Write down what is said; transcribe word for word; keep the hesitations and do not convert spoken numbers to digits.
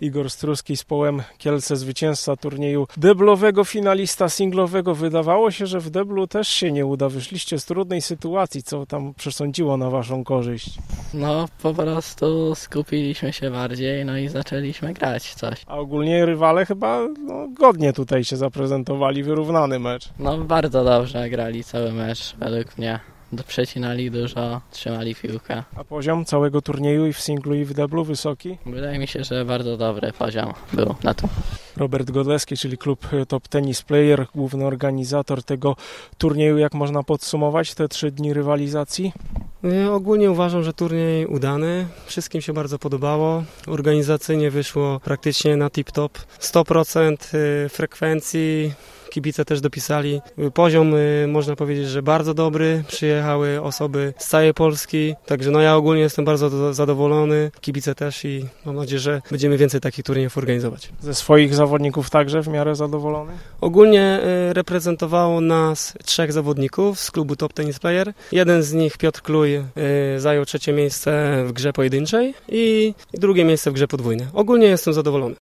Igor Struski z Połem Kielce, zwycięzca turnieju deblowego, finalista singlowego. Wydawało się, że w deblu też się nie uda. Wyszliście z trudnej sytuacji. Co tam przesądziło na waszą korzyść? No po prostu skupiliśmy się bardziej, no i zaczęliśmy grać coś. A ogólnie rywale chyba no, godnie tutaj się zaprezentowali, wyrównany mecz. No bardzo dobrze grali cały mecz według mnie. Przecinali dużo, trzymali piłkę. A poziom całego turnieju i w singlu i w deblu wysoki? Wydaje mi się, że bardzo dobry poziom był na tym. Robert Godleski, czyli klub Top Tennis Player, główny organizator tego turnieju. Jak można podsumować te trzy dni rywalizacji? Ogólnie uważam, że turniej udany. Wszystkim się bardzo podobało. Organizacyjnie wyszło praktycznie na tip-top. sto procent frekwencji. Kibice też dopisali. Poziom, można powiedzieć, że bardzo dobry. Przyjechały osoby z całej Polski. Także no ja ogólnie jestem bardzo zadowolony. Kibice też i mam nadzieję, że będziemy więcej takich turniejów organizować. Ze swoich zawodników także w miarę zadowolony? Ogólnie reprezentowało nas trzech zawodników z klubu Top Tennis Player. Jeden z nich, Piotr Kluj, zajął trzecie miejsce w grze pojedynczej i drugie miejsce w grze podwójnej. Ogólnie jestem zadowolony.